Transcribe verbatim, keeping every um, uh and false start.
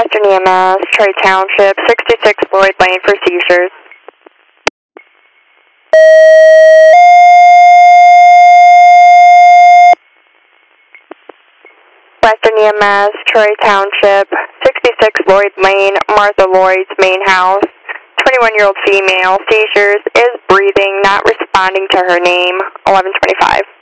Western E M S, Troy Township, sixty-six Floyd Lane for seizures. Western E M S, Troy Township, sixty-six Lloyd Lane, Martha Lloyd's main house. twenty-one-year-old female, seizures, is breathing, not responding to her name, eleven twenty-five.